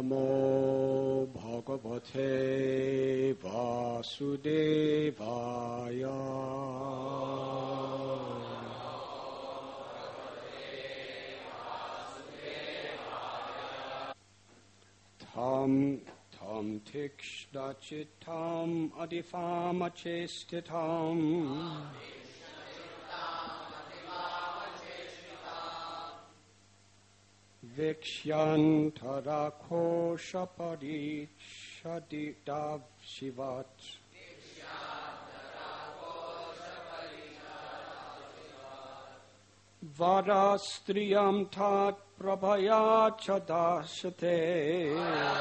Namo Bhagavate Vasudevaya. Tam tikshna chittam adifama chestitam. Vikshyantada kosha parikshadidav shivat. Vadastriyam tat prabhaya chadashate.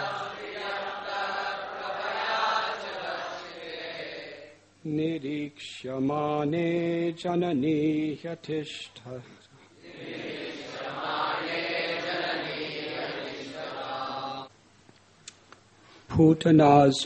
Nirikshamane janani yatishta. Putana's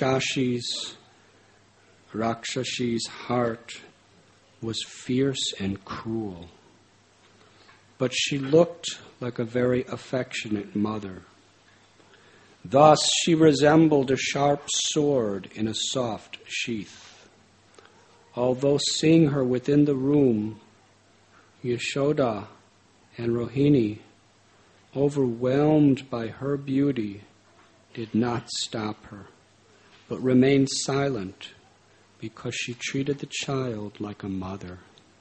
Rakshashi's heart was fierce and cruel, but she looked like a very affectionate mother. Thus she resembled a sharp sword in a soft sheath. Although seeing her within the room, Yashoda and Rohini, overwhelmed by her beauty, did not stop her, but remained silent because she treated the child like a mother.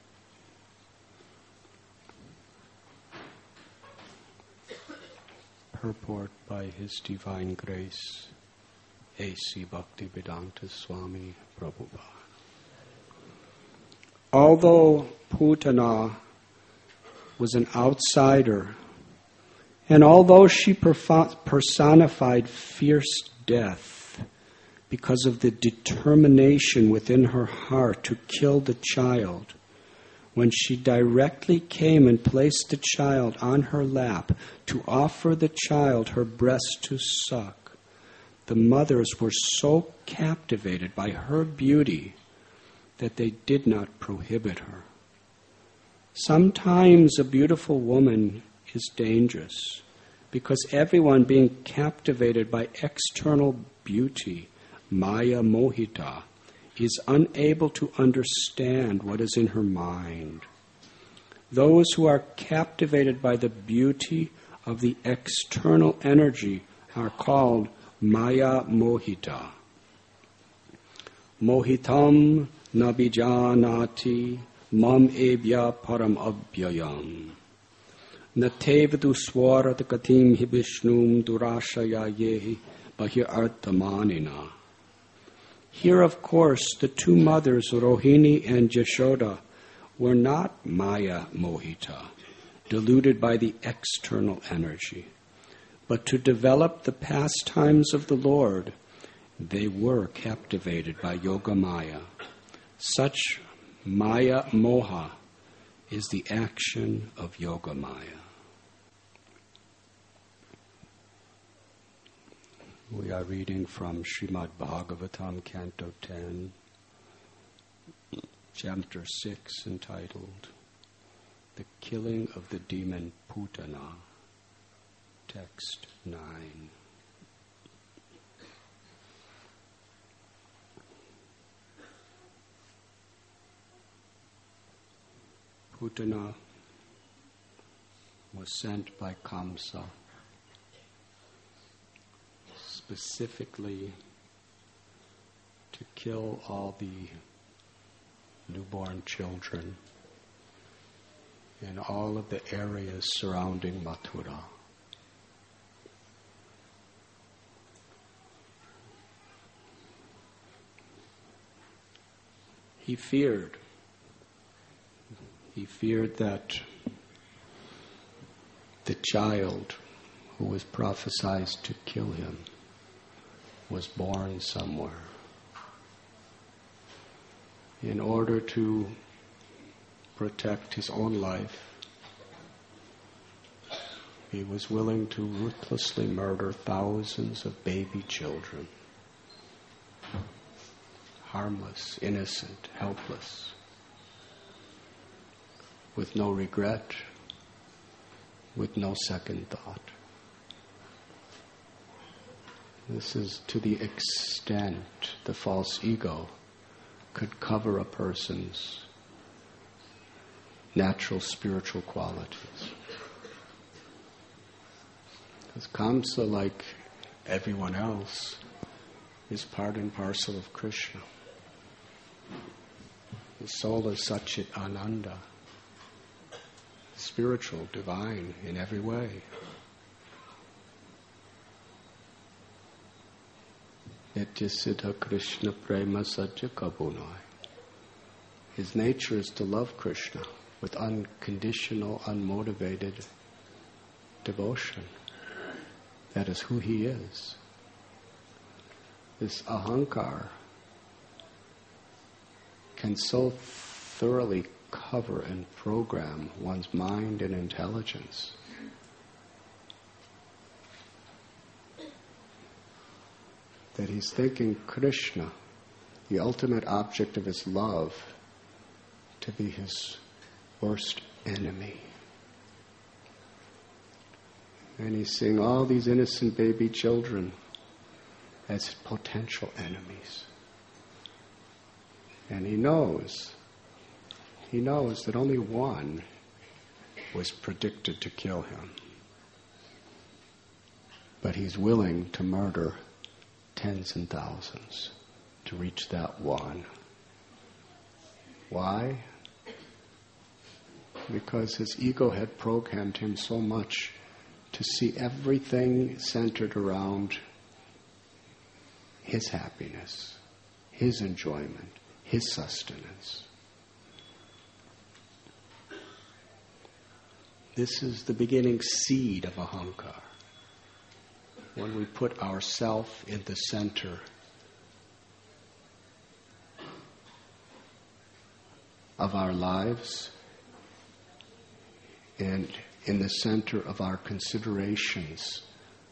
Purport by His Divine Grace, A.C. Bhaktivedanta Swami Prabhupada. Although Putana was an outsider, and although she personified fierce death because of the determination within her heart to kill the child, when she directly came and placed the child on her lap to offer the child her breast to suck, the mothers were so captivated by her beauty that they did not prohibit her. Sometimes a beautiful woman is dangerous because everyone being captivated by external beauty, Maya Mohita, is unable to understand what is in her mind. Those who are captivated by the beauty of the external energy are called Maya Mohita. Mohitam nabijanati mam ebya param abhyayam. Natevadu swarat katim hi vishnum durashaya yehi bahir arthamanina. Here, of course, the two mothers, Rohini and Yashoda, were not Maya Mohita, deluded by the external energy. But to develop the pastimes of the Lord, they were captivated by Yoga Maya. Such Maya Moha is the action of Yoga Maya. We are reading from Srimad Bhagavatam, Canto 10, Chapter 6, entitled The Killing of the Demon Putana, Text 9. Putana was sent by Kamsa specifically to kill all the newborn children in all of the areas surrounding Mathura. He feared that the child who was prophesied to kill him was born somewhere. In order to protect his own life, he was willing to ruthlessly murder thousands of baby children. Harmless, innocent, helpless, with no regret, with no second thought. This is to the extent the false ego could cover a person's natural spiritual qualities. Because Kamsa, like everyone else, is part and parcel of Krishna. His soul is Satchit Ananda, spiritual, divine in every way. Nityasiddha Krishna Prema Satya Kabunai. His nature is to love Krishna with unconditional, unmotivated devotion. That is who he is. This ahankar can so thoroughly cover and program one's mind and intelligence that he's thinking Krishna, the ultimate object of his love, to be his worst enemy. And he's seeing all these innocent baby children as potential enemies. And he knows that only one was predicted to kill him. But he's willing to murder tens and thousands to reach that one. Why? Because his ego had programmed him so much to see everything centered around his happiness, his enjoyment, his sustenance. This is the beginning seed of ahankar. When we put ourself in the center of our lives and in the center of our considerations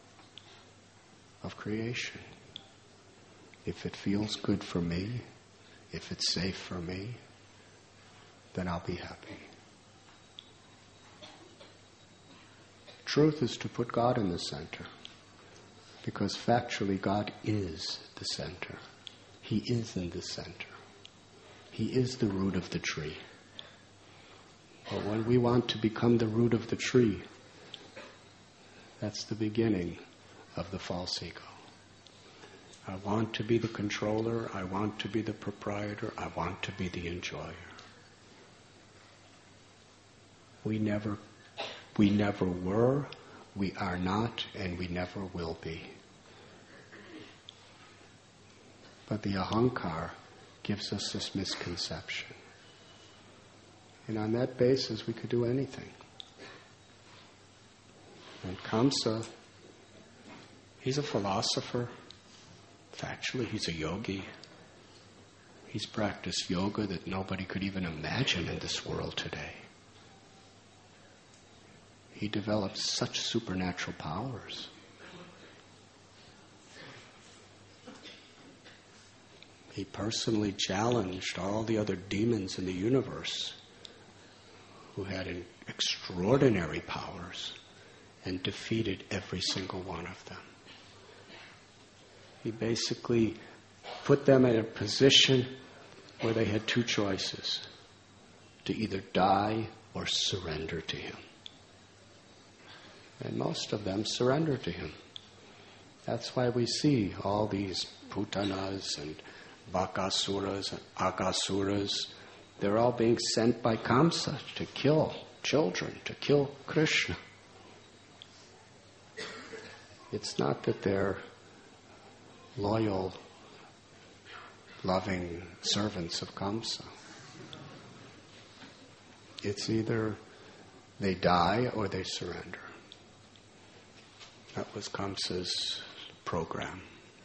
of creation. If it feels good for me, if it's safe for me, then I'll be happy. Truth is to put God in the center, because factually God is the center. He is in the center. He is the root of the tree. But when we want to become the root of the tree, that's the beginning of the false ego. I want to be the controller, I want to be the proprietor, I want to be the enjoyer. We never were, we are not, and we never will be. But the ahankar gives us this misconception. And on that basis, we could do anything. And Kamsa, he's a philosopher. Factually, he's a yogi. He's practiced yoga that nobody could even imagine in this world today. He developed such supernatural powers. He personally challenged all the other demons in the universe who had extraordinary powers and defeated every single one of them. He basically put them in a position where they had two choices: to either die or surrender to him. And most of them surrendered to him. That's why we see all these Putanas and Bakasuras and Agasuras. They're all being sent by Kamsa to kill children, to kill Krishna. It's not that they're loyal, loving servants of Kamsa. It's either they die or they surrender. That was Kamsa's program.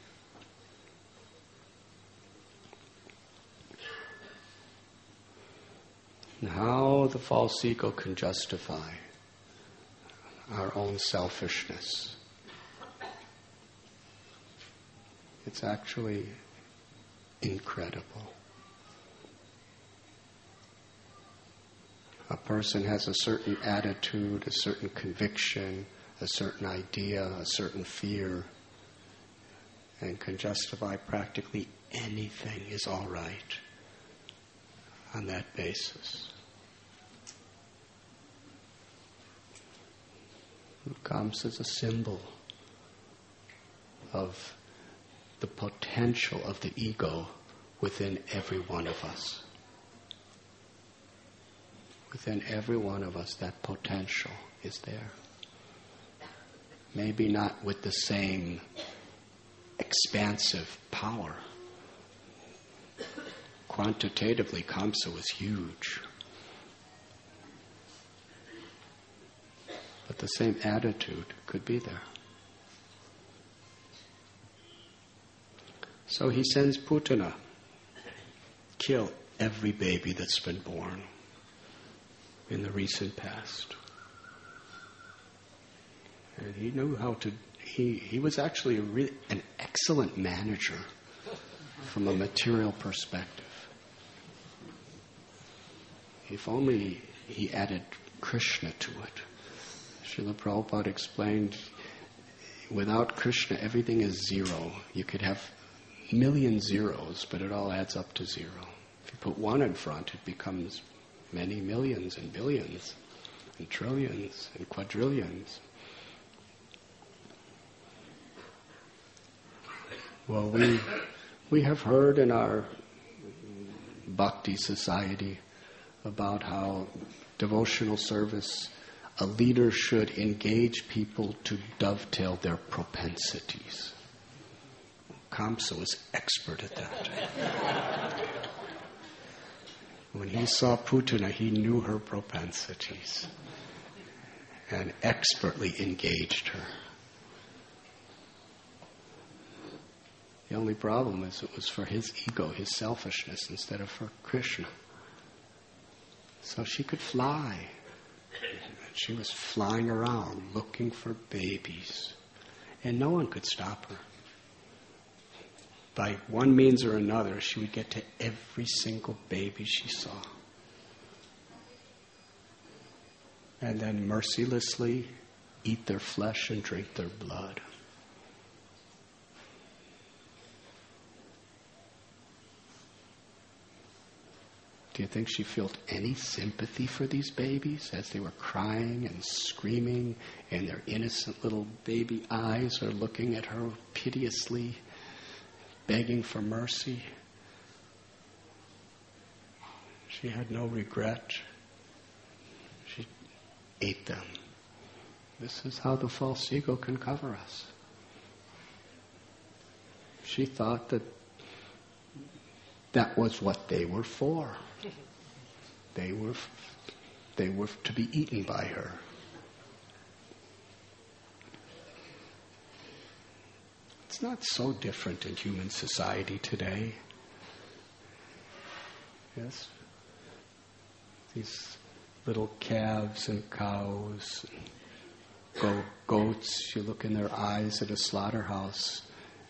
And how the false ego can justify our own selfishness. It's actually incredible. A person has a certain attitude, a certain conviction, a certain idea, a certain fear. and can justify practically anything is all right on that basis. Kamsa is a symbol of the potential of the ego within every one of us. Within every one of us, that potential is there. Maybe not with the same expansive power. Quantitatively, Kamsa was huge. But the same attitude could be there. So he sends Putana, kill every baby that's been born in the recent past. And he knew how to, he was actually an excellent manager from a material perspective. If only he added Krishna to it. Srila Prabhupada explained, without Krishna everything is zero. You could have million zeros, but it all adds up to zero. If you put one in front, it becomes many millions and billions and trillions and quadrillions. Well, we have heard in our bhakti society about how devotional service, a leader should engage people to dovetail their propensities. Kamsa was expert at that. When he saw Putana, he knew her propensities and expertly engaged her. The only problem is it was for his ego, his selfishness, instead of for Krishna. So she could fly. She was flying around looking for babies. And no one could stop her. By one means or another, she would get to every single baby she saw. And then mercilessly eat their flesh and drink their blood. Do you think she felt any sympathy for these babies as they were crying and screaming and their innocent little baby eyes are looking at her piteously, begging for mercy? She had no regret. She ate them. This is how the false ego can cover us. She thought that was what they were for. They were to be eaten by her. It's not so different in human society today. Yes? These little calves and cows, and goats, you look in their eyes at a slaughterhouse,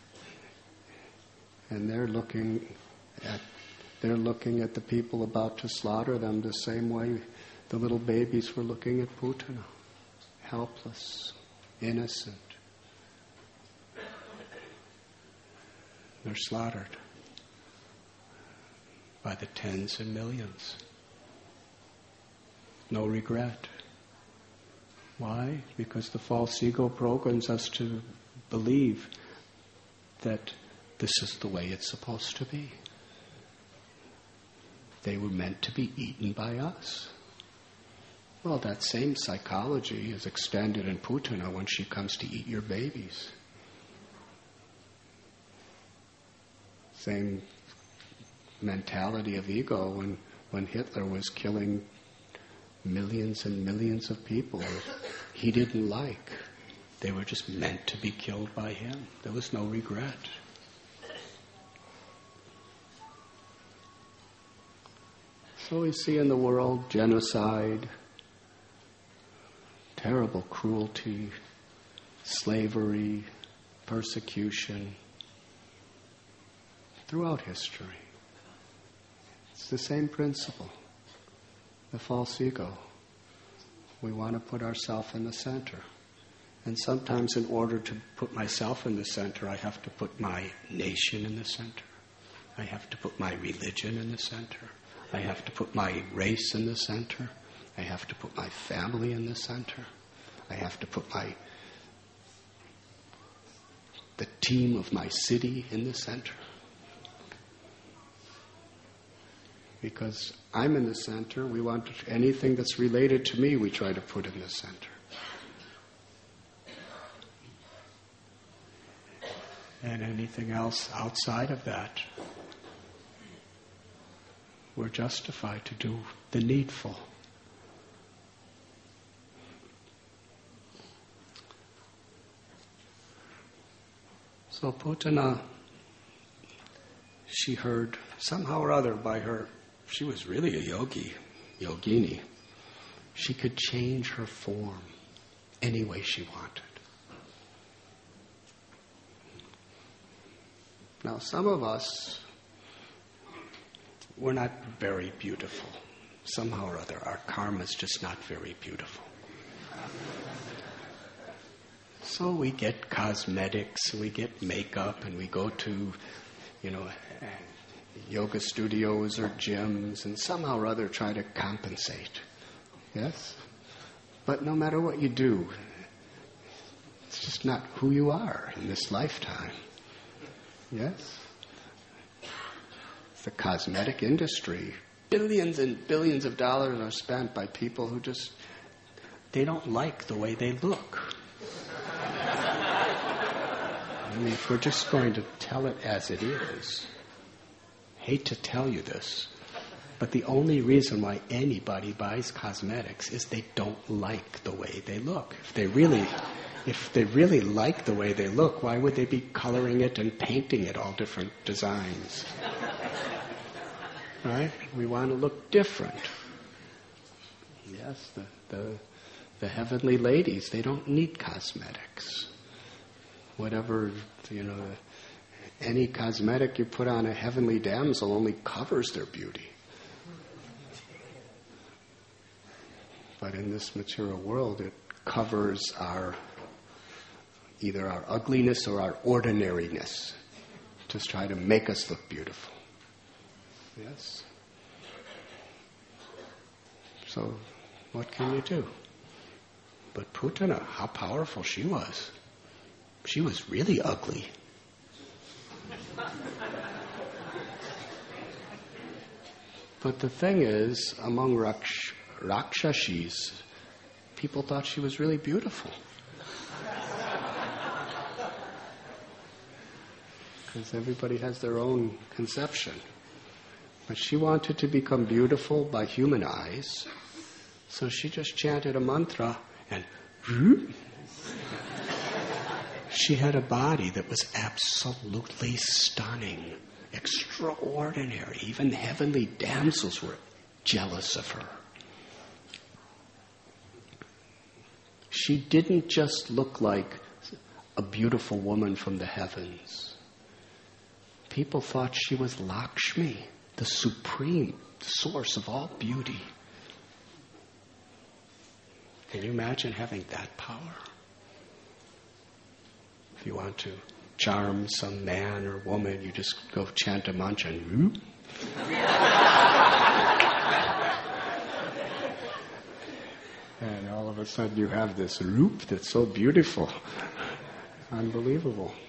and they're looking at the people about to slaughter them the same way the little babies were looking at Putana. Helpless, innocent. They're slaughtered by the tens and millions. No regret. Why? Because the false ego programs us to believe that this is the way it's supposed to be. They were meant to be eaten by us. Well, that same psychology is extended in Putana when she comes to eat your babies. Same mentality of ego when Hitler was killing millions and millions of people he didn't like. They were just meant to be killed by him. There was no regret. So we see in the world genocide, terrible cruelty, slavery, persecution, throughout history. It's the same principle. The false ego. We want to put ourselves in the center. And sometimes in order to put myself in the center, I have to put my nation in the center. I have to put my religion in the center. I have to put my race in the center. I have to put my family in the center. I have to put the team of my city in the center. Because I'm in the center, we want anything that's related to me, we try to put in the center. And anything else outside of that, we're justified to do the needful. So Putana, she heard somehow or other by her, she was really a yogini. She could change her form any way she wanted. Now some of us, we're not very beautiful. Somehow or other, our karma's just not very beautiful. So we get cosmetics, we get makeup, and we go to, yoga studios or gyms, and somehow or other try to compensate. Yes? But no matter what you do, it's just not who you are in this lifetime. Yes? The cosmetic industry, billions and billions of dollars are spent by people who they don't like the way they look. I mean, if we're just going to tell it as it is, hate to tell you this, but the only reason why anybody buys cosmetics is they don't like the way they look. If they really like the way they look, why would they be coloring it and painting it all different designs? Right? We want to look different. Yes, the heavenly ladies, they don't need cosmetics. Whatever, any cosmetic you put on a heavenly damsel only covers their beauty. But in this material world, it covers either our ugliness or our ordinariness, to try to make us look beautiful. Yes? So, what can you do? But Putana, how powerful she was. She was really ugly. But the thing is, among Rakshashis, people thought she was really beautiful. Because everybody has their own conception. But she wanted to become beautiful by human eyes, so she just chanted a mantra and she had a body that was absolutely stunning, extraordinary. Even heavenly damsels were jealous of her. She didn't just look like a beautiful woman from the heavens. People thought she was Lakshmi, the supreme source of all beauty. Can you imagine having that power? If you want to charm some man or woman, you just go chant a mantra and and all of a sudden you have this roop that's so beautiful. Unbelievable.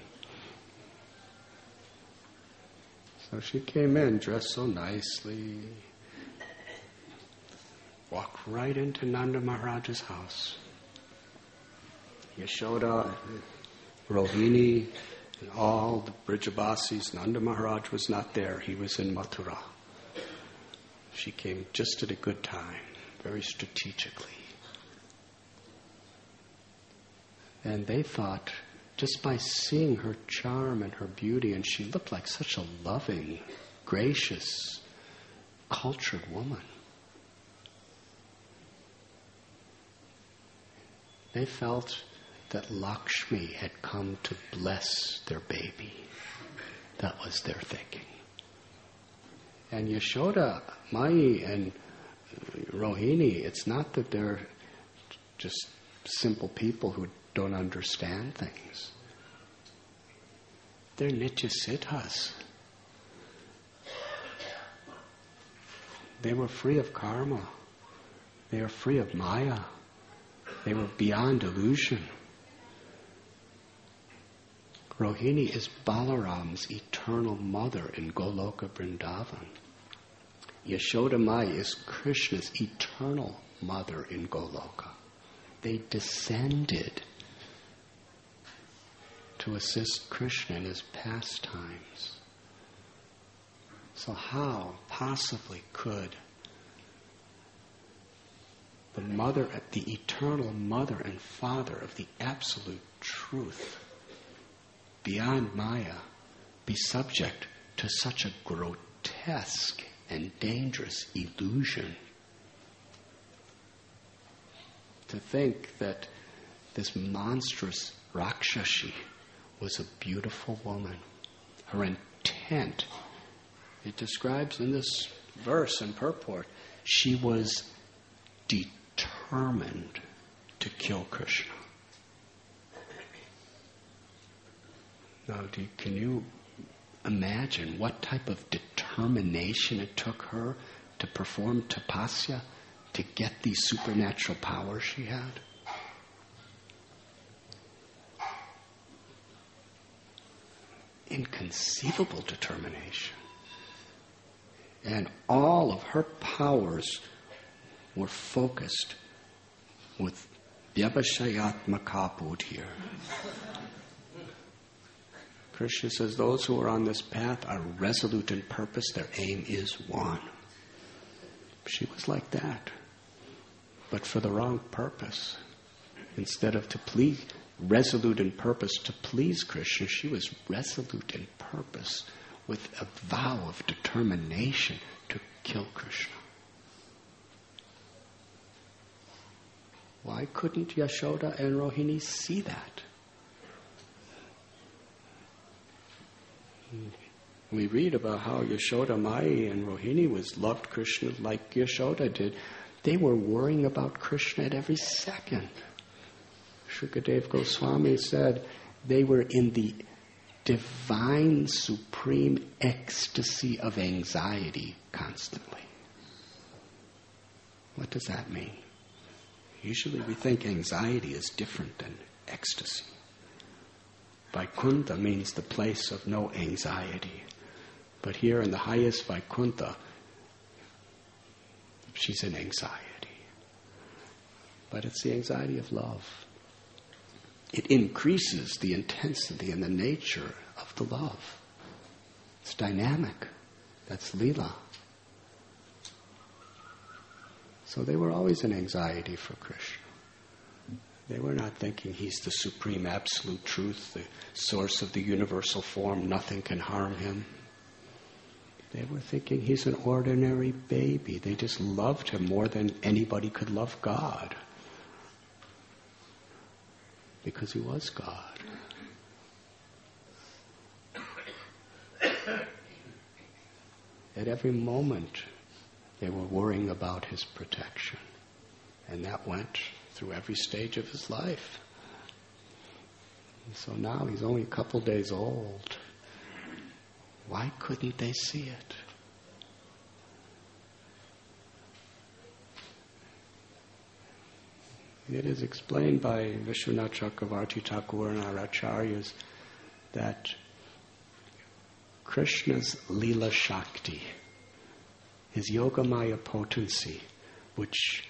So she came in dressed so nicely, walked right into Nanda Maharaj's house. Yashoda, Rohini, and all the Brijabasis. Nanda Maharaj was not there. He was in Mathura. She came just at a good time, very strategically. And they thought, just by seeing her charm and her beauty, and she looked like such a loving, gracious, cultured woman. They felt that Lakshmi had come to bless their baby. That was their thinking. And Yashoda, Mai, and Rohini, it's not that they're just simple people who don't understand things. They're Nityasiddhas. They were free of karma. They were free of maya. They were beyond illusion. Rohini is Balaram's eternal mother in Goloka Vrindavan. Yashoda Maya is Krishna's eternal mother in Goloka. They descended to assist Krishna in his pastimes. So how possibly could the eternal mother and father of the absolute truth, beyond Maya, be subject to such a grotesque and dangerous illusion? To think that this monstrous Rakshasi was a beautiful woman. Her intent, it describes in this verse and purport, she was determined to kill Krishna. Now, can you imagine what type of determination it took her to perform tapasya, to get these supernatural powers she had? Inconceivable determination. And all of her powers were focused with Vyabhashayatmaka buddhir. Krishna says those who are on this path are resolute in purpose, their aim is one. She was like that, but for the wrong purpose. Instead of resolute in purpose to please Krishna, she was resolute in purpose with a vow of determination to kill Krishna. Why couldn't Yashoda and Rohini see that? We read about how Yashoda, Maya, and Rohini loved Krishna like Yashoda did. They were worrying about Krishna at every second. Shukadev Goswami said they were in the divine supreme ecstasy of anxiety constantly. What does that mean? Usually we think anxiety is different than ecstasy. Vaikuntha means the place of no anxiety. But here in the highest Vaikuntha, she's in anxiety. But it's the anxiety of love. It increases the intensity and the nature of the love. It's dynamic. That's Leela. So they were always in anxiety for Krishna. They were not thinking he's the supreme absolute truth, the source of the universal form, nothing can harm him. They were thinking he's an ordinary baby. They just loved him more than anybody could love God. Because he was God. At every moment, they were worrying about his protection. And that went through every stage of his life. And so now he's only a couple days old. Why couldn't they see it? It is explained by Vishwanath Chakravarti Thakur and our acharyas that Krishna's Leela Shakti, his Yogamaya potency, which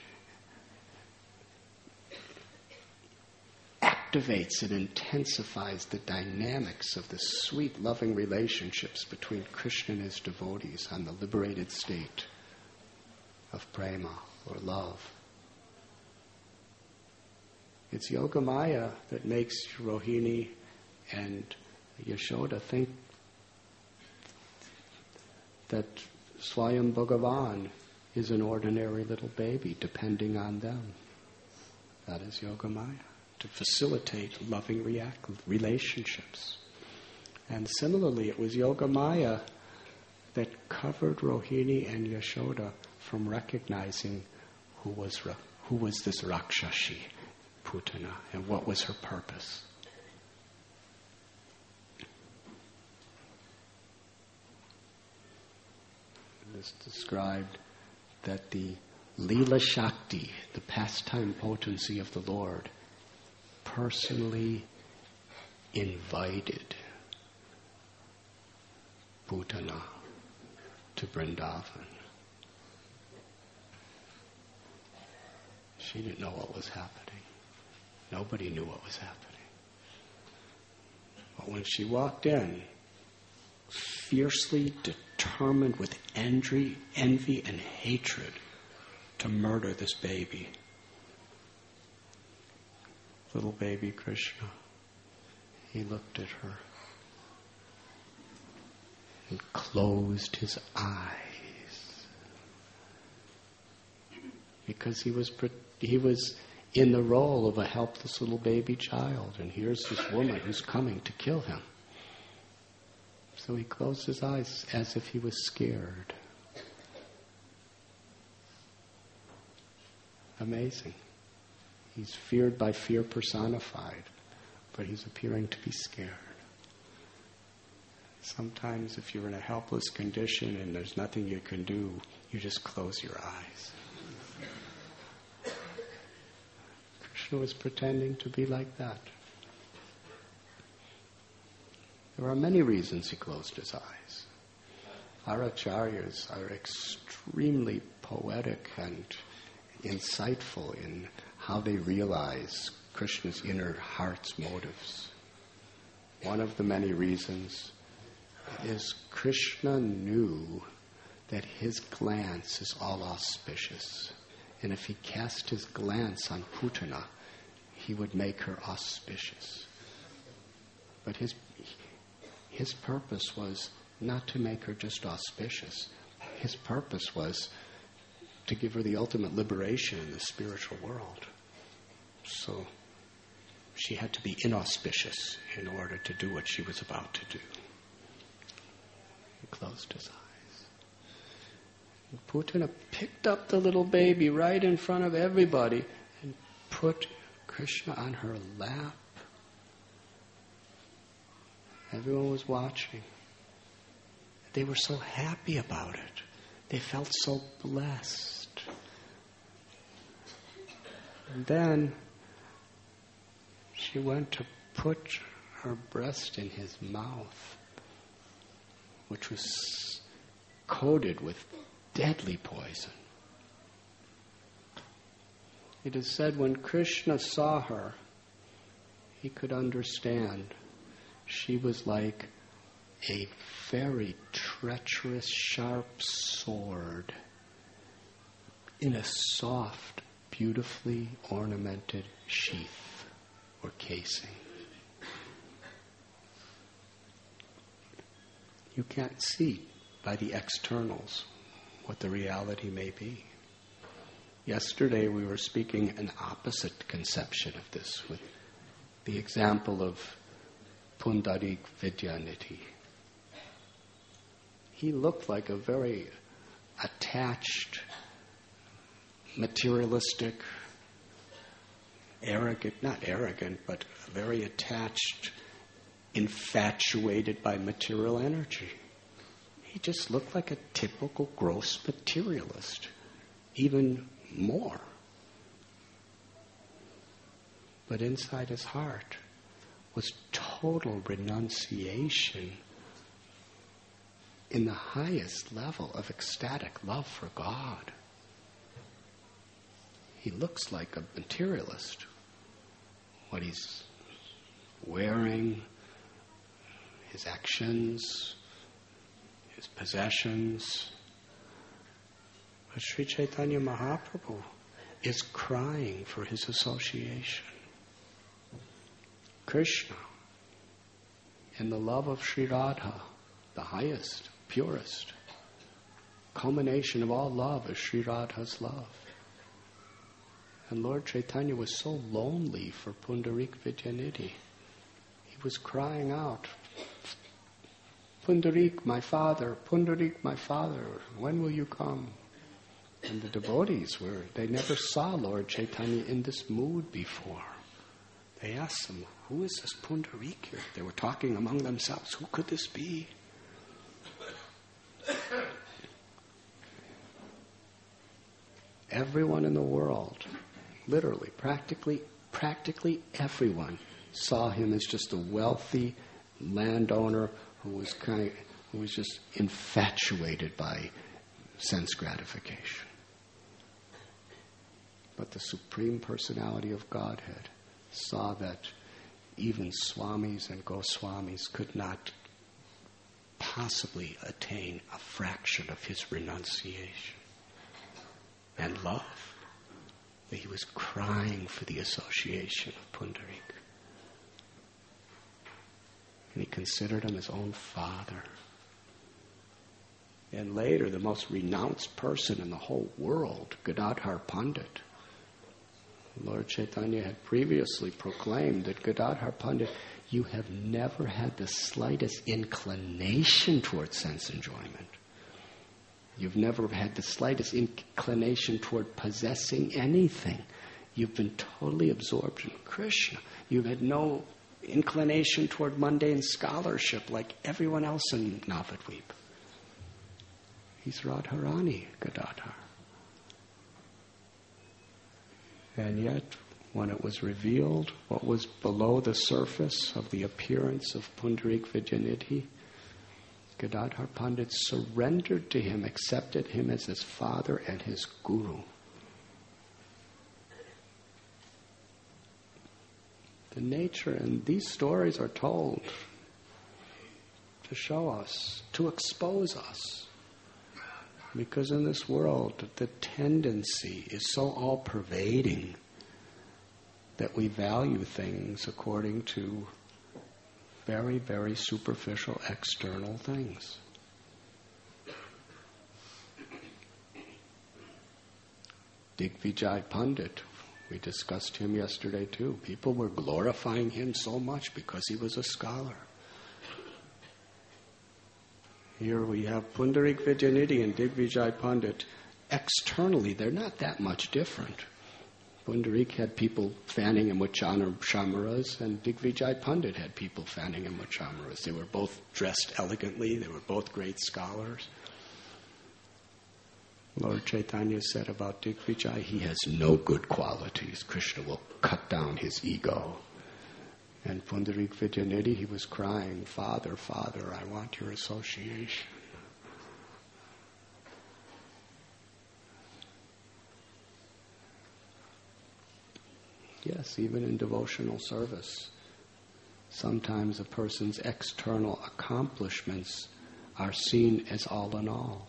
activates and intensifies the dynamics of the sweet, loving relationships between Krishna and his devotees on the liberated state of prema, or love. It's Yogamaya that makes Rohini and Yashoda think that Swayam Bhagavan is an ordinary little baby depending on them. That is Yogamaya, to facilitate loving relationships. And similarly, it was Yogamaya that covered Rohini and Yashoda from recognizing who was this Rakshasi. Putana, and what was her purpose. It is described that the Leela Shakti, the pastime potency of the Lord, personally invited Putana to Vrindavan. She didn't know what was happening. Nobody knew what was happening. But when she walked in, fiercely determined with envy and hatred to murder this baby, little baby Krishna, he looked at her and closed his eyes because he was in the role of a helpless little baby child, and here's this woman who's coming to kill him. So he closed his eyes as if he was scared. Amazing. He's feared by fear personified, but he's appearing to be scared. Sometimes if you're in a helpless condition and there's nothing you can do, you just close your eyes. Krishna was pretending to be like that. There are many reasons he closed his eyes. Our acharyas are extremely poetic and insightful in how they realize Krishna's inner heart's motives. One of the many reasons is Krishna knew that his glance is all auspicious. And if he cast his glance on Putana, he would make her auspicious. But his purpose was not to make her just auspicious. His purpose was to give her the ultimate liberation in the spiritual world. So she had to be inauspicious in order to do what she was about to do. He closed his eyes. And Putana picked up the little baby right in front of everybody and put Krishna on her lap. Everyone was watching. They were so happy about it. They felt so blessed. And then she went to put her breast in his mouth, which was coated with deadly poison. It is said when Krishna saw her, he could understand she was like a very treacherous, sharp sword in a soft, beautifully ornamented sheath or casing. You can't see by the externals what the reality may be. Yesterday we were speaking an opposite conception of this with the example of Pundarik Vidyanidhi. He looked like a very attached, materialistic, not arrogant, but very attached, infatuated by material energy. He just looked like a typical gross materialist, even more. But inside his heart was total renunciation in the highest level of ecstatic love for God. He looks like a materialist. What he's wearing, his actions, his possessions. But Sri Chaitanya Mahaprabhu is crying for his association. Krishna, in the love of Sri Radha, the highest, purest culmination of all love is Sri Radha's love. And Lord Chaitanya was so lonely for Pundarik Vidyanidhi. He was crying out, Pundarik, my father, when will you come? And the devotees they never saw Lord Chaitanya in this mood before. They asked him, who is this Pundarik here? They were talking among themselves, who could this be? Everyone in the world, literally, practically everyone, saw him as just a wealthy landowner who was just infatuated by sense gratification. But the Supreme Personality of Godhead saw that even Swamis and Goswamis could not possibly attain a fraction of his renunciation and love. That he was crying for the association of Pundarik. And he considered him his own father. And later, the most renounced person in the whole world, Gadadhar Pandit. Lord Chaitanya had previously proclaimed that Gadadhar Pandit, you have never had the slightest inclination toward sense enjoyment. You've never had the slightest inclination toward possessing anything. You've been totally absorbed in Krishna. You've had no inclination toward mundane scholarship like everyone else in Navadvip. He's Radharani, Gadadhar. And yet, when it was revealed what was below the surface of the appearance of Pundarik Vidyanidhi, Gadadhar Pandit surrendered to him, accepted him as his father and his guru. The nature, and these stories are told to show us, to expose us. Because in this world, the tendency is so all-pervading that we value things according to very, very superficial external things. Digvijay Pandit, we discussed him yesterday too. People were glorifying him so much because he was a scholar. Here we have Pundarik Vidyanidhi and Digvijay Pandit. Externally, they're not that much different. Pundarik had people fanning him with chamaras, and Digvijay Pandit had people fanning him with chamaras. They were both dressed elegantly. They were both great scholars. Lord Chaitanya said about Digvijay, he has no good qualities. Krishna will cut down his ego. And Pundarik Vidyanidhi, he was crying, Father, Father, I want your association. Yes, even in devotional service, sometimes a person's external accomplishments are seen as all in all.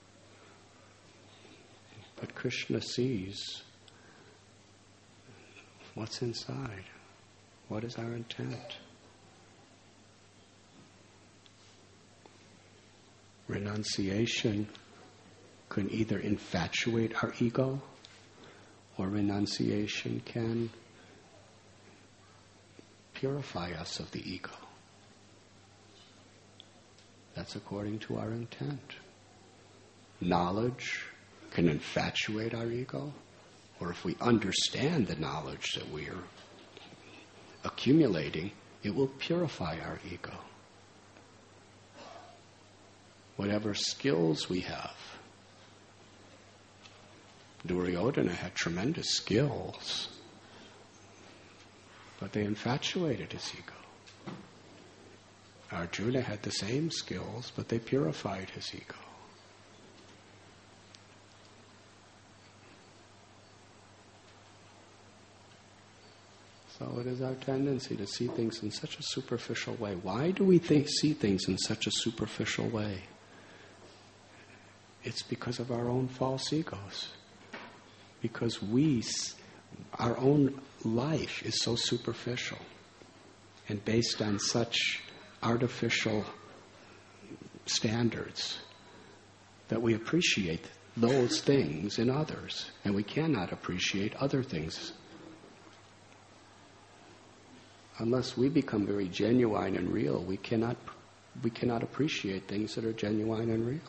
But Krishna sees what's inside. What is our intent? Renunciation can either infatuate our ego, or renunciation can purify us of the ego. That's according to our intent. Knowledge can infatuate our ego, or if we understand the knowledge that we are accumulating, it will purify our ego. Whatever skills we have. Duryodhana had tremendous skills, but they infatuated his ego. Arjuna had the same skills, but they purified his ego. So it is our tendency to see things in such a superficial way. Why do we see things in such a superficial way? It's because of our own false egos. Because our own life is so superficial and based on such artificial standards that we appreciate those things in others, and we cannot appreciate other things. Unless we become very genuine and real, we cannot appreciate things that are genuine and real.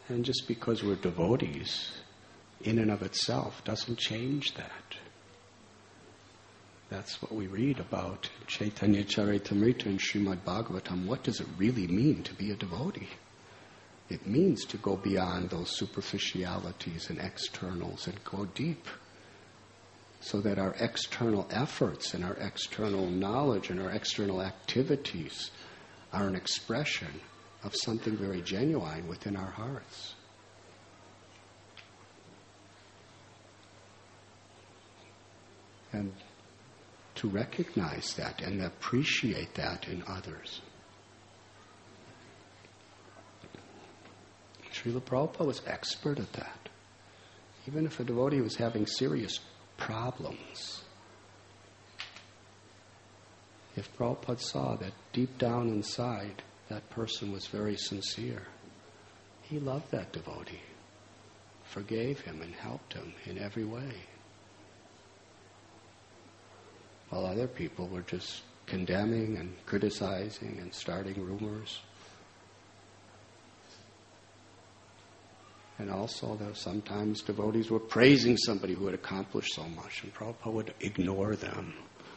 And just because we're devotees, in and of itself, doesn't change that. That's what we read about in Chaitanya Charitamrita and Srimad Bhagavatam. What does it really mean to be a devotee? It means to go beyond those superficialities and externals and go deep, so that our external efforts and our external knowledge and our external activities are an expression of something very genuine within our hearts. And to recognize that and appreciate that in others. Srila Prabhupada was expert at that. Even if a devotee was having serious problems, if Prabhupada saw that deep down inside that person was very sincere, he loved that devotee, forgave him and helped him in every way. While other people were just condemning and criticizing and starting rumors. And also, sometimes devotees were praising somebody who had accomplished so much, and Prabhupada would ignore them.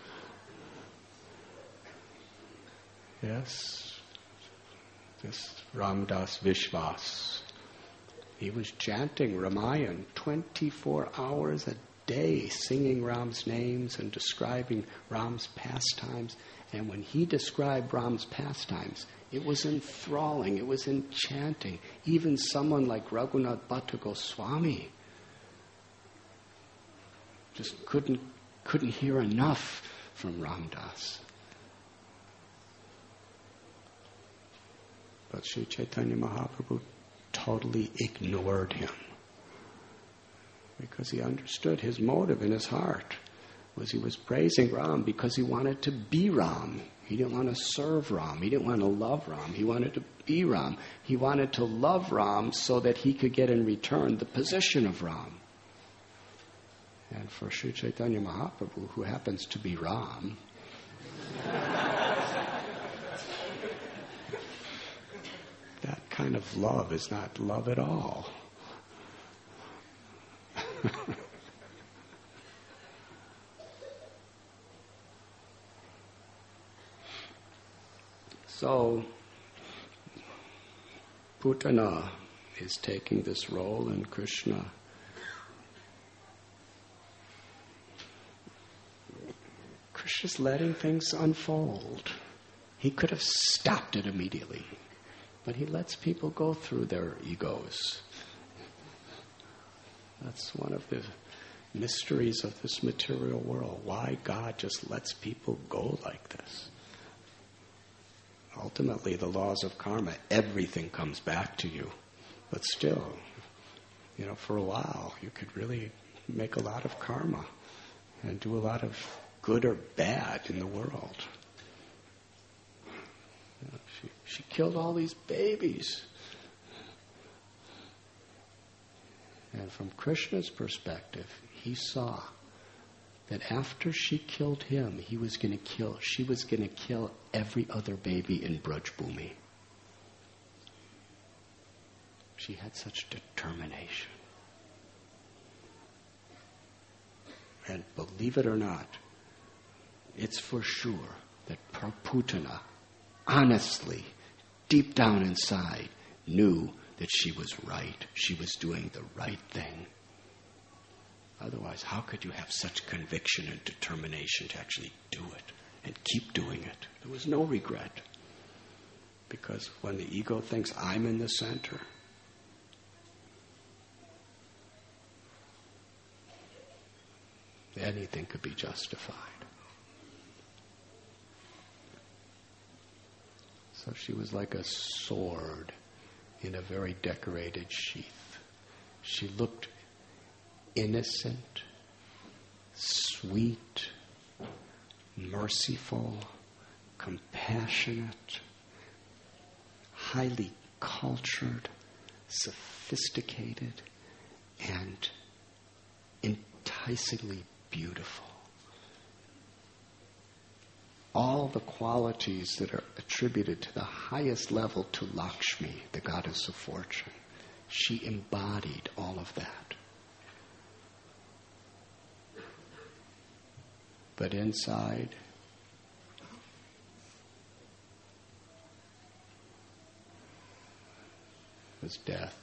Yes, this Ramdas Vishwas, he was chanting Ramayana 24 hours a day, singing Ram's names and describing Ram's pastimes. And when he described Ram's pastimes, it was enthralling, it was enchanting. Even someone like Raghunath Bhatta Goswami just couldn't hear enough from Ramdas. But Sri Chaitanya Mahaprabhu totally ignored him, because he understood his motive in his heart was he was praising Ram because he wanted to be Ram. He didn't want to serve Ram. He didn't want to love Ram. He wanted to be Ram. He wanted to love Ram so that he could get in return the position of Ram. And for Sri Chaitanya Mahaprabhu, who happens to be Ram, that kind of love is not love at all. So, Putana is taking this role, and Krishna Krishna's letting things unfold. He could have stopped it immediately, but he lets people go through their egos. That's one of the mysteries of this material world. Why God just lets people go like this. Ultimately, the laws of karma, everything comes back to you. But still, for a while, you could really make a lot of karma and do a lot of good or bad in the world. She killed all these babies. And from Krishna's perspective, he saw that after she killed him, she was going to kill every other baby in Braj Bhumi. She had such determination. And believe it or not, it's for sure that Putana, honestly, deep down inside, knew that she was right. She was doing the right thing. Otherwise, how could you have such conviction and determination to actually do it and keep doing it? There was no regret. Because when the ego thinks I'm in the center, anything could be justified. So she was like a sword in a very decorated sheath. She looked innocent, sweet, merciful, compassionate, highly cultured, sophisticated, and enticingly beautiful. All the qualities that are attributed to the highest level to Lakshmi, the goddess of fortune. She embodied all of that. But inside, was death.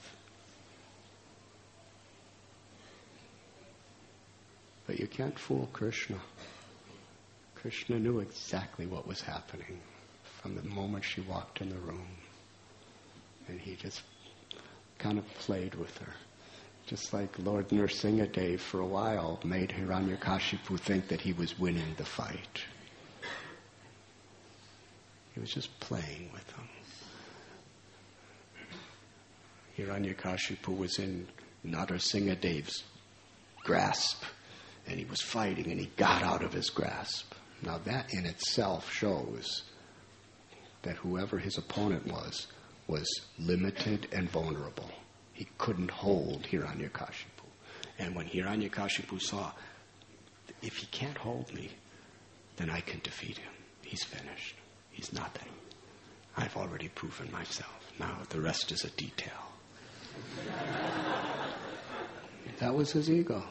But you can't fool Krishna. Krishna knew exactly what was happening from the moment she walked in the room. And he just kind of played with her. Just like Lord Nrsingadev for a while made Hiranyakashipu think that he was winning the fight. He was just playing with him. Hiranyakashipu was in Nrsingadev's grasp, and he was fighting, and he got out of his grasp. Now that in itself shows that whoever his opponent was limited and vulnerable. He couldn't hold Hiranyakashipu. And when Hiranyakashipu saw, if he can't hold me, then I can defeat him. He's finished. He's nothing. I've already proven myself. Now the rest is a detail. That was his ego.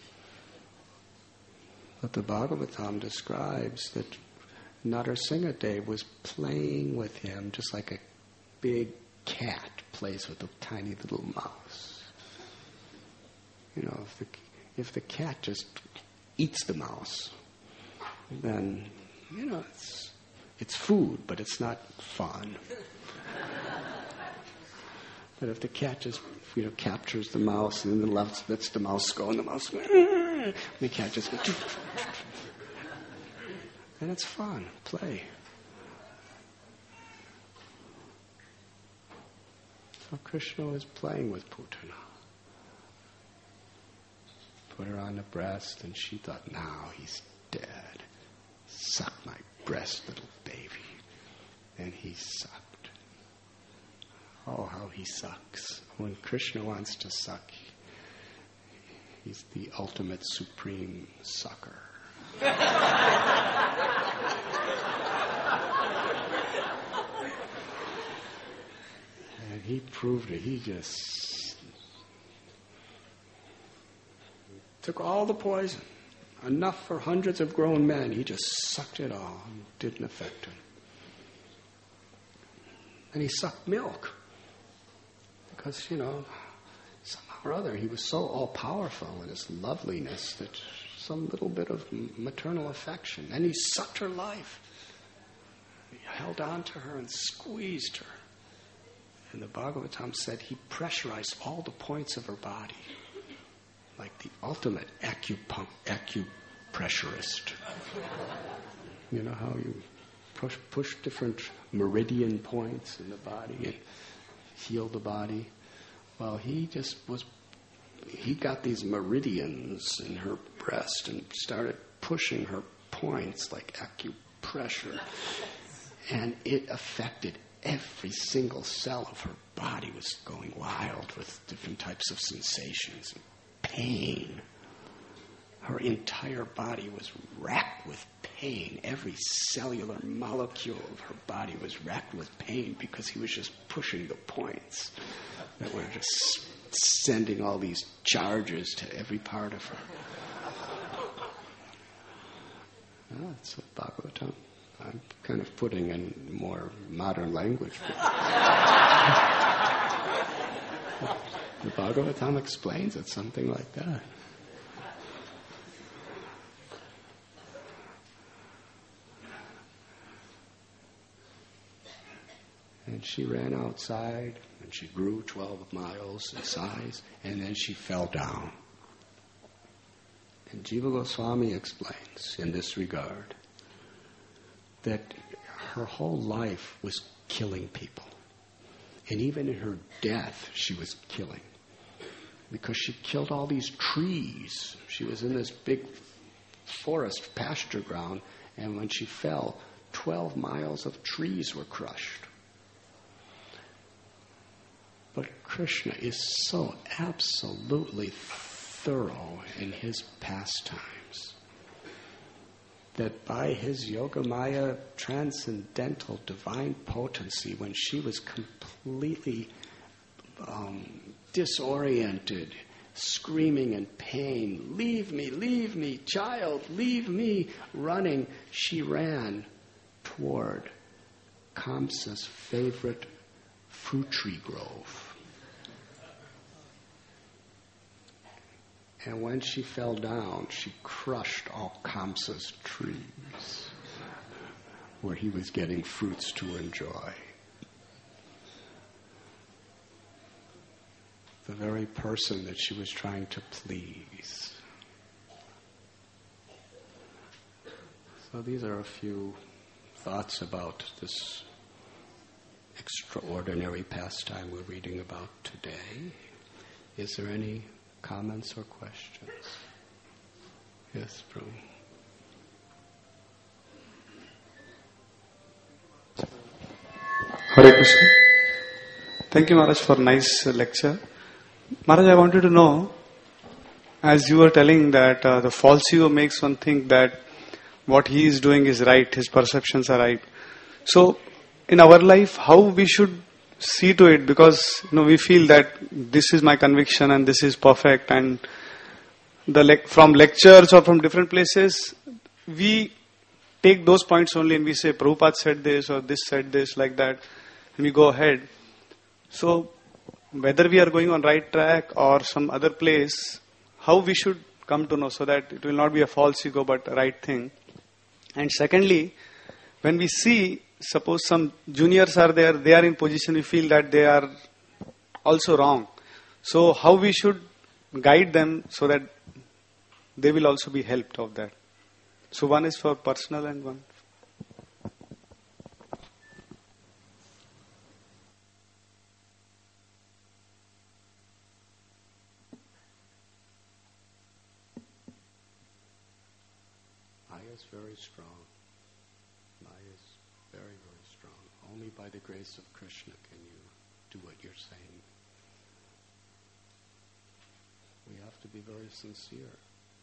But the Bhagavatam describes that Nrsingadev was playing with him just like a big cat plays with a tiny little mouse. You know, if the cat just eats the mouse, then, you know, it's food, but it's not fun. But if the cat just, you know, captures the mouse and then lets the mouse go, and the mouse goes, and the cat just goes, and it's fun, play. So Krishna was playing with Putana. Put her on the breast, and she thought, now he's dead. Suck my breast, little baby. And he sucked. Oh, how he sucks. When Krishna wants to suck, he's the ultimate supreme sucker. And he proved it. He just took all the poison, enough for hundreds of grown men. He just sucked it all. It didn't affect him. And he sucked milk. Because, you know, somehow or other he was so all-powerful in his loveliness that some little bit of maternal affection. And he sucked her life. He held on to her and squeezed her. And the Bhagavatam said he pressurized all the points of her body, like the ultimate acupressurist. You know how you push different meridian points in the body and heal the body? Well, he got these meridians in her breast and started pushing her points like acupressure. And it affected every single cell of her body. Was going wild with different types of sensations and pain. Her entire body was racked with pain. Every cellular molecule of her body was racked with pain because he was just pushing the points that were just sending all these charges to every part of her. Oh, that's what Bhagavatam. I'm kind of putting in more modern language. The Bhagavatam explains it, something like that. And she ran outside, and she grew 12 miles in size, and then she fell down. And Jiva Goswami explains in this regard that her whole life was killing people. And even in her death, she was killing. Because she killed all these trees. She was in this big forest pasture ground, and when she fell, 12 miles of trees were crushed. But Krishna is so absolutely thorough in his pastimes that by his Yogamaya transcendental divine potency, when she was completely disoriented, screaming in pain, leave me, child, leave me, running, she ran toward Kamsa's favorite fruit tree grove. And when she fell down, she crushed all Kamsa's trees where he was getting fruits to enjoy. The very person that she was trying to please. So these are a few thoughts about this extraordinary pastime we're reading about today. Is there any comments or questions? Yes, Prabhu. Hare Krishna. Thank you, Maharaj, for a nice lecture. Maharaj, I wanted to know, as you were telling that the false ego makes one think that what he is doing is right, his perceptions are right. So, in our life, how we should see to it? Because we feel that this is my conviction and this is perfect, and from lectures or from different places, we take those points only and we say Prabhupada said this or this said this, like that, and we go ahead. So, whether we are going on right track or some other place, how we should come to know so that it will not be a false ego but a right thing. And secondly, when we see, suppose some juniors are there, they are in position, we feel that they are also wrong. So how we should guide them so that they will also be helped of that. So one is for personal and one. Maya is very strong. Maya is very, very strong. Only by the grace of Krishna can you do what you're saying. We have to be very sincere.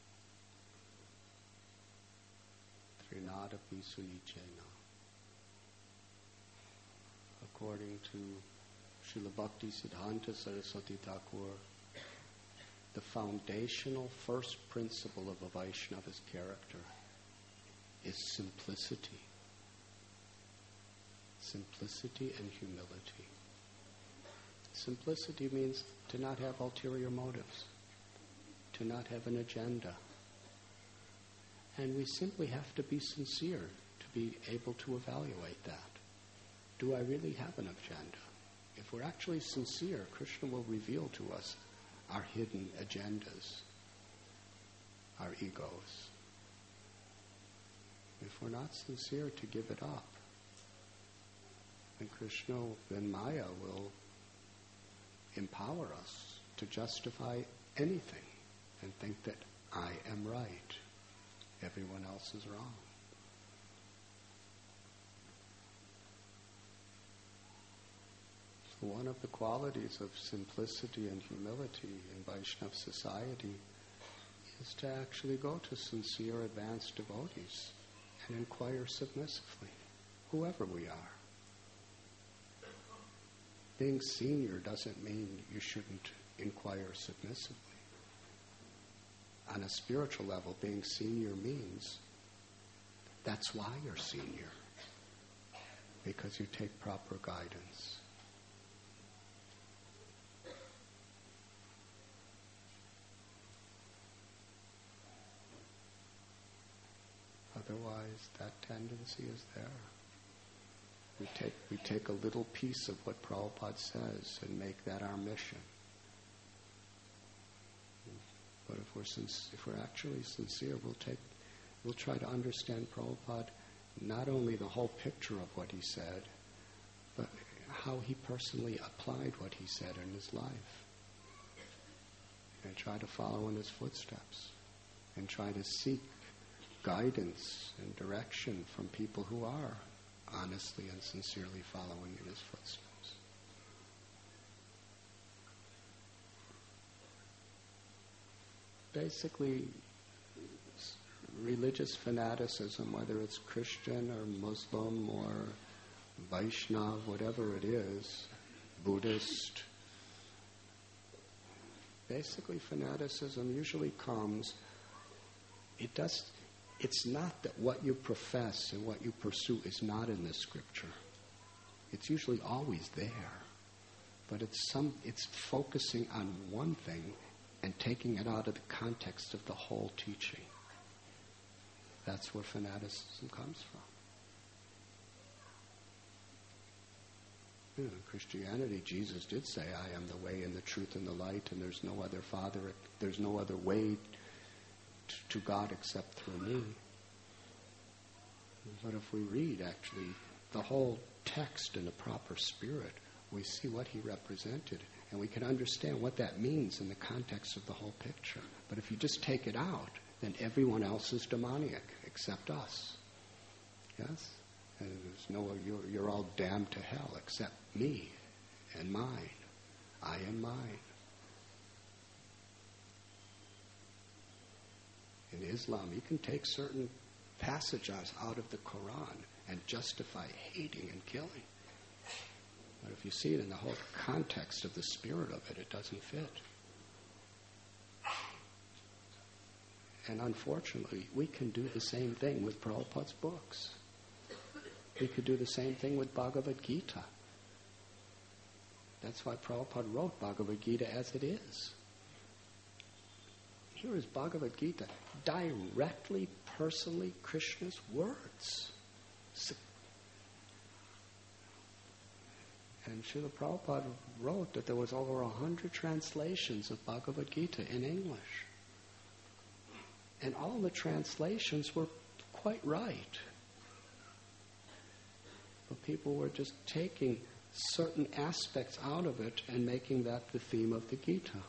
Trinadapi sunichena. According to Srila Bhakti Siddhanta Saraswati Thakur, the foundational first principle of a Vaishnava's character is simplicity. Simplicity and humility. Simplicity means to not have ulterior motives, to not have an agenda. And we simply have to be sincere to be able to evaluate that. Do I really have an agenda? If we're actually sincere, Krishna will reveal to us our hidden agendas, our egos. If we're not sincere to give it up, then Maya will empower us to justify anything and think that I am right, everyone else is wrong. So one of the qualities of simplicity and humility in Vaishnava society is to actually go to sincere advanced devotees and inquire submissively, whoever we are. Being senior doesn't mean you shouldn't inquire submissively. On a spiritual level, being senior means that's why you're senior, because you take proper guidance. Otherwise, that tendency is there. We take a little piece of what Prabhupada says and make that our mission. But if we're actually sincere, we'll try to understand Prabhupada, not only the whole picture of what he said, but how he personally applied what he said in his life. And try to follow in his footsteps. And try to seek guidance and direction from people who are honestly and sincerely following in his footsteps. Basically, religious fanaticism, whether it's Christian or Muslim or Vaishnava, whatever it is, Buddhist, Basically, fanaticism usually comes, it's not that what you profess and what you pursue is not in the scripture. It's usually always there. But it's focusing on one thing and taking it out of the context of the whole teaching. That's where fanaticism comes from. In Christianity, Jesus did say, I am the way and the truth and the light, and there's no other Father, there's no other way to God except through me. But if we read, actually, the whole text in a proper spirit, we see what he represented, and we can understand what that means in the context of the whole picture. But if you just take it out, then everyone else is demoniac except us. Yes? And there's you're all damned to hell except me and mine. I and mine. In Islam, you can take certain passages out of the Quran and justify hating and killing. But if you see it in the whole context of the spirit of it, it doesn't fit. And unfortunately, we can do the same thing with Prabhupada's books. We could do the same thing with Bhagavad Gita. That's why Prabhupada wrote Bhagavad Gita as it is. Here is Bhagavad Gita, directly, personally, Krishna's words. And Srila Prabhupada wrote that there was over 100 translations of Bhagavad Gita in English. And all the translations were quite right. But people were just taking certain aspects out of it and making that the theme of the Gita.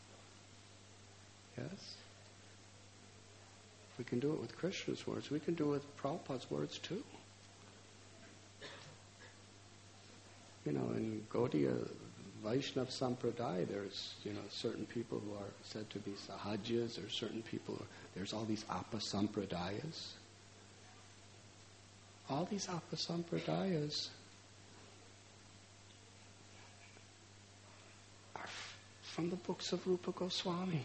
Yes? If we can do it with Krishna's words, we can do it with Prabhupada's words too. In Gaudiya Vaishnava Sampradaya, there's, certain people who are said to be sahajas, there's certain people, there's all these apasampradayas. All these apasampradayas are from the books of Rupa Goswami.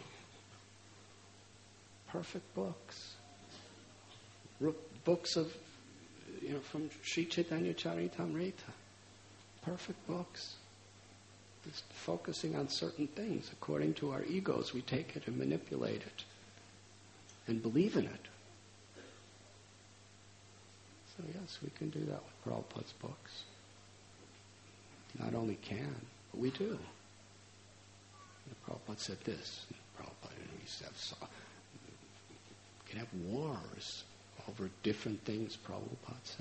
Perfect books. Books of, from Sri Chaitanya Charitamrita. Perfect books. Just focusing on certain things. According to our egos, we take it and manipulate it and believe in it. So yes, we can do that with Prabhupada's books. Not only can, but we do. Prabhupada said this. Prabhupada, we can have wars over different things Prabhupada said.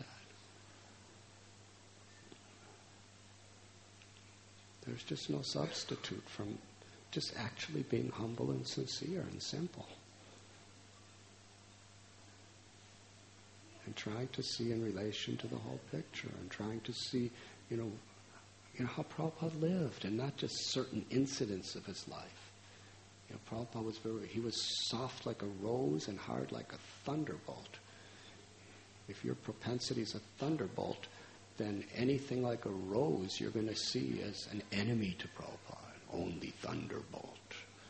There's just no substitute from just actually being humble and sincere and simple. And trying to see in relation to the whole picture and trying to see, how Prabhupada lived and not just certain incidents of his life. Prabhupada he was soft like a rose and hard like a thunderbolt. If your propensity is a thunderbolt, then anything like a rose you're going to see as an enemy to Prabhupada. Only thunderbolt.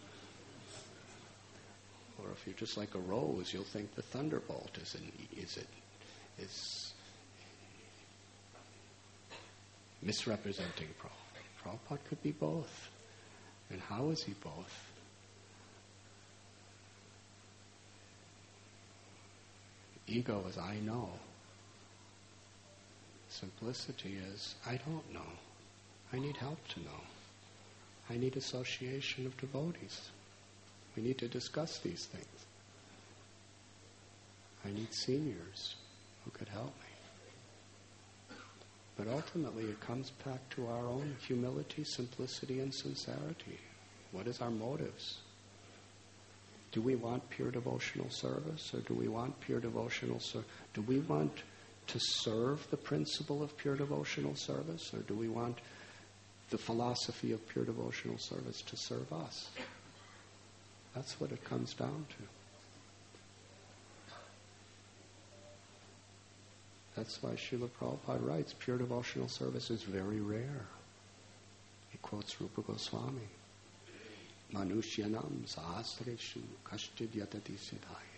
Or if you're just like a rose, you'll think the thunderbolt is misrepresenting Prabhupada. Prabhupada could be both. And how is he both? Ego is I know. Simplicity is I don't know. I need help to know. I need association of devotees. We need to discuss these things. I need seniors who could help me. But ultimately it comes back to our own humility, simplicity, and sincerity. What is our motives? Do we want pure devotional service, or do we want pure devotional service? Do we want to serve the principle of pure devotional service, or do we want the philosophy of pure devotional service to serve us? That's what it comes down to. That's why Srila Prabhupada writes, pure devotional service is very rare. He quotes Rupa Goswami. Manushyanam sahasreshu kashchid yatati siddhaye.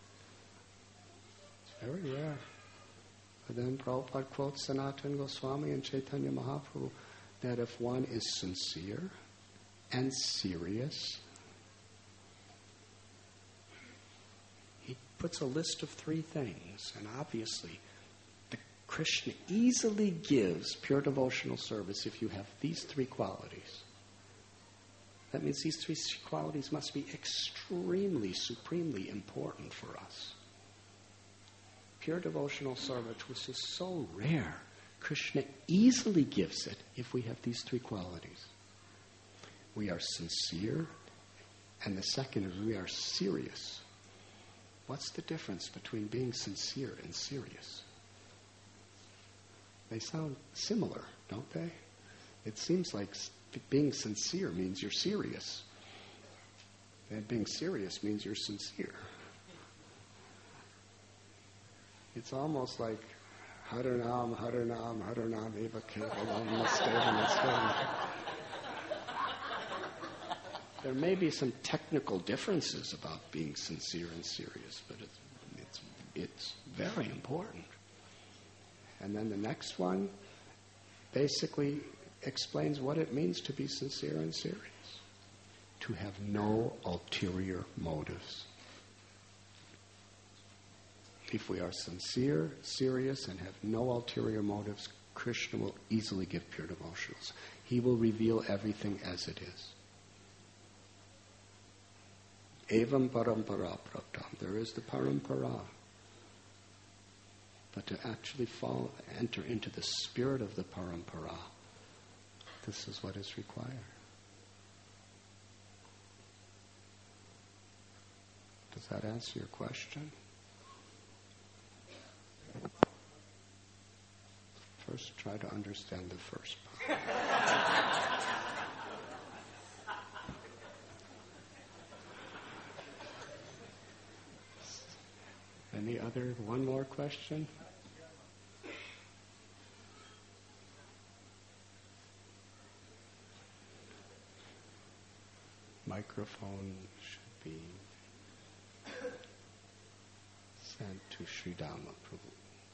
It's very rare. But then Prabhupada quotes Sanatana Goswami and Chaitanya Mahaprabhu that if one is sincere and serious, he puts a list of 3 things, and obviously Krishna easily gives pure devotional service if you have these 3 qualities. That means these 3 qualities must be extremely, supremely important for us. Pure devotional service, which is so rare, Krishna easily gives it if we have these 3 qualities. We are sincere, and the second is we are serious. What's the difference between being sincere and serious? They sound similar, don't they? It seems like being sincere means you're serious. And being serious means you're sincere. It's almost like Haranam, Haranam, Haranam, Eva Kevalam, Nasteva. There may be some technical differences about being sincere and serious, but it's very important. And then the next one basically explains what it means to be sincere and serious. To have no ulterior motives. If we are sincere, serious, and have no ulterior motives, Krishna will easily give pure devotionals. He will reveal everything as it is. Evam parampara praptam. There is the parampara. But to actually enter into the spirit of the parampara, this is what is required. Does that answer your question? First, try to understand the first part. Any other? One more question? Microphone should be sent to Sridhama Prabhu.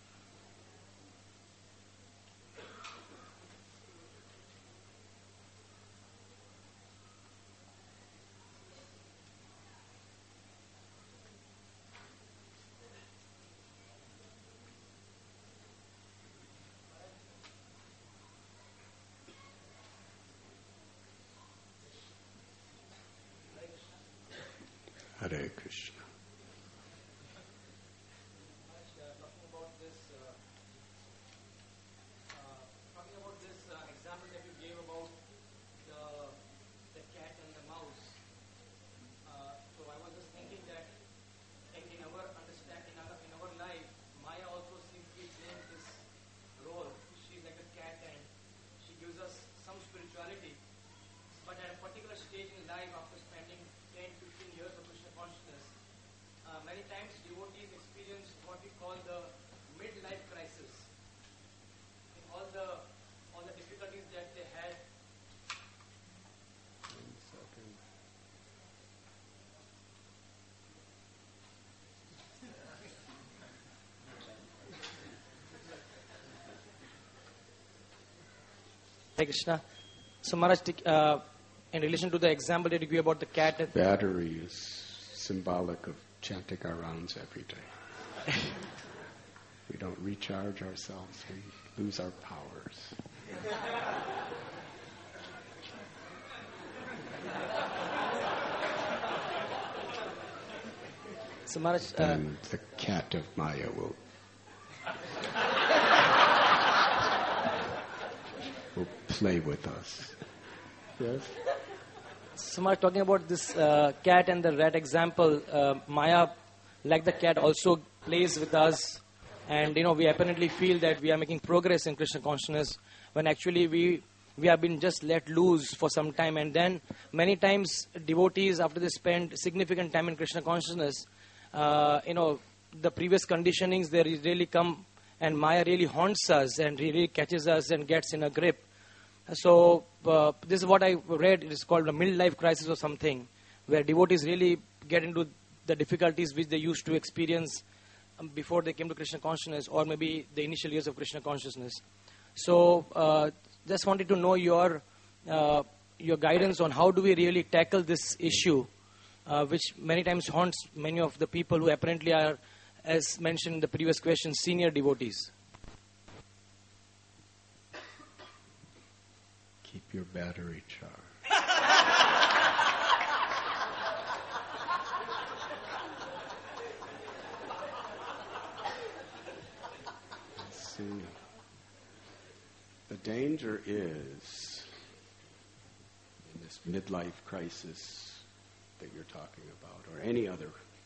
Hare Krishna. Talking about this example that you gave about the cat and the mouse. So I was just thinking that in our understanding, in our life, Maya also seems to be playing this role. She's like a cat and she gives us some spirituality. But at a particular stage in life, after spending 10, 15 years of Krishna consciousness, many times devotees experience what we call the midlife crisis. In all the difficulties that they had. One second. Hare Krishna. So Maharaj, in relation to the example that you gave about the cat. Battery is symbolic of chanting our rounds every day. We don't recharge ourselves, we lose our powers. So Maharaj, And the cat of Maya will play with us. Yes? So Maharaj, talking about this cat and the rat example, Maya, like the cat, also plays with us. And, we apparently feel that we are making progress in Krishna consciousness when actually we have been just let loose for some time. And then many times devotees, after they spend significant time in Krishna consciousness, the previous conditionings, they really come and Maya really haunts us and really catches us and gets in a grip. So this is what I read. It is called a midlife crisis or something, where devotees really get into the difficulties which they used to experience before they came to Krishna consciousness, or maybe the initial years of Krishna consciousness. So just wanted to know your guidance on how do we really tackle this issue, which many times haunts many of the people who apparently are, as mentioned in the previous question, senior devotees. Keep your battery charged. Let's see. The danger is in this midlife crisis that you're talking about, or any other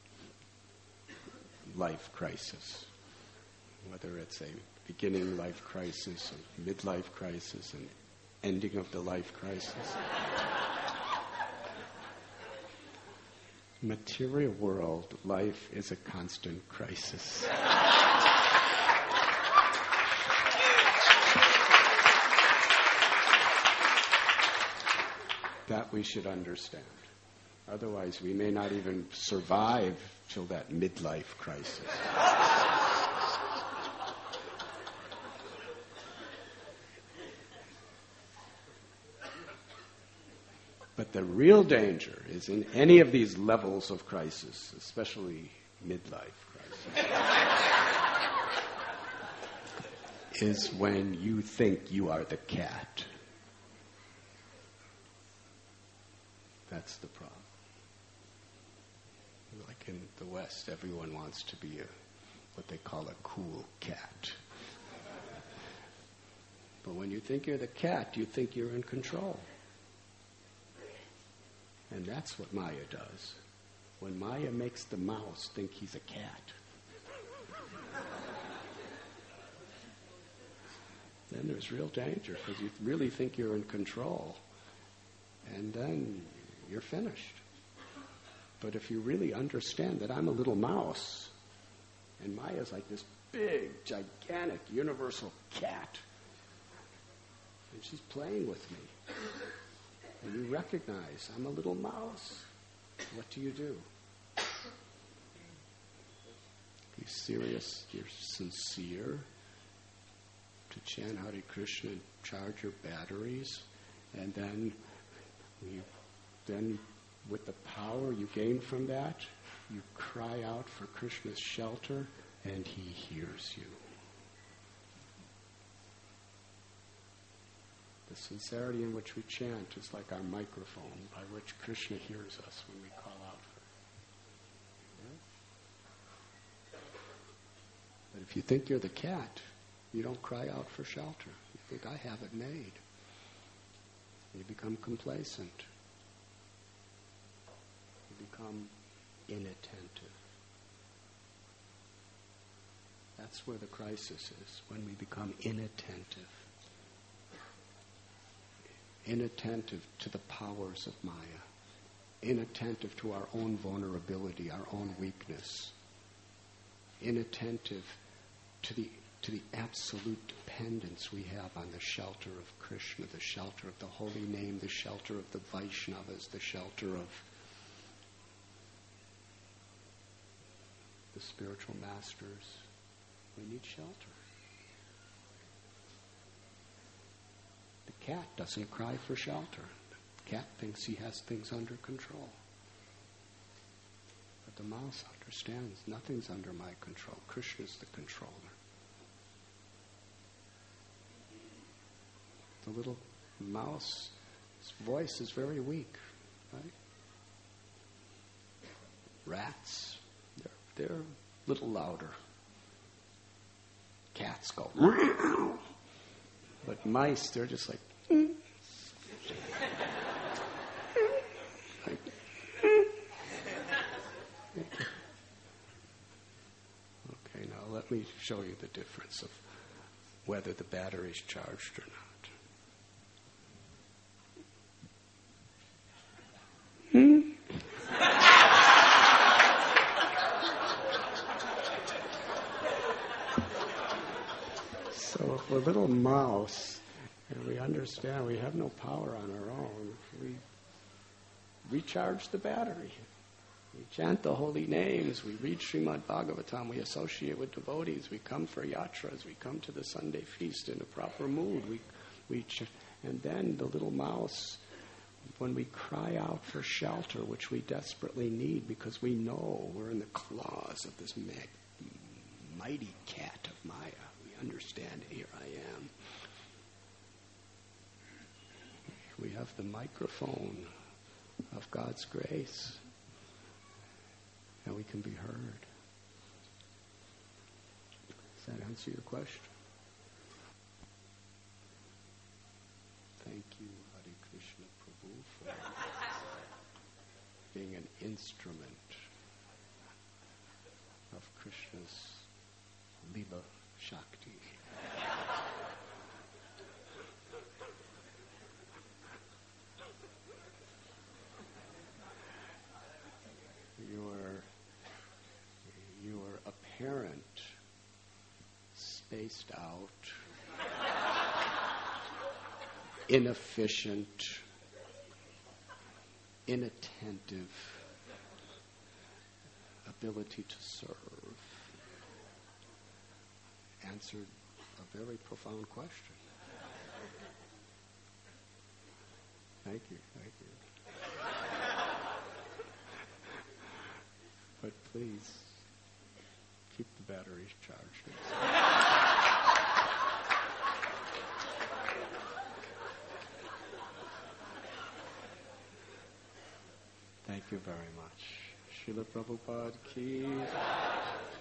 life crisis, whether it's a beginning life crisis, or midlife crisis, and ending of the life crisis. Material world, life is a constant crisis. That we should understand. Otherwise, we may not even survive till that midlife crisis. But the real danger is in any of these levels of crisis, especially midlife crisis, is when you think you are the cat. That's the problem. Like in the West, everyone wants to be what they call a cool cat. But when you think you're the cat, you think you're in control. And that's what Maya does. When Maya makes the mouse think he's a cat, then there's real danger, because you really think you're in control. And then you're finished. But if you really understand that I'm a little mouse, and Maya's like this big, gigantic, universal cat, and she's playing with me, and you recognize I'm a little mouse, what do? You're serious, you're sincere to chant Hare Krishna and charge your batteries, and then with the power you gain from that, you cry out for Krishna's shelter, and he hears you. The sincerity in which we chant is like our microphone by which Krishna hears us when we call out for him. Yeah? But if you think you're the cat, you don't cry out for shelter. You think, I have it made. You become complacent. You become inattentive. That's where the crisis is, when we become inattentive. Inattentive to the powers of Maya. Inattentive to our own vulnerability, our own weakness. Inattentive to the absolute dependence we have on the shelter of Krishna, the shelter of the holy name, the shelter of the Vaishnavas, the shelter of the spiritual masters. We need shelter. The cat doesn't cry for shelter. The cat thinks he has things under control. But the mouse understands nothing's under my control. Krishna's the controller. The little mouse's voice is very weak, right? Rats, they're a little louder. Cats go, but mice, they're just like, Okay, now let me show you the difference of whether the battery's charged or not. So if a little mouse And we understand we have no power on our own. We recharge the battery. We chant the holy names. We read Srimad Bhagavatam. We associate with devotees. We come for yatras. We come to the Sunday feast in a proper mood. And then the little mouse, when we cry out for shelter, which we desperately need because we know we're in the claws of this mighty cat of Maya. We understand, here I am. We have the microphone of God's grace, and we can be heard. Does that answer your question? Thank you, Hare Krishna Prabhu, for being an instrument of Krishna's Lila Shakti. Your apparent, spaced out, inefficient, inattentive ability to serve answered a very profound question. Thank you. But please, keep the batteries charged. Thank you very much. Srila Prabhupada ki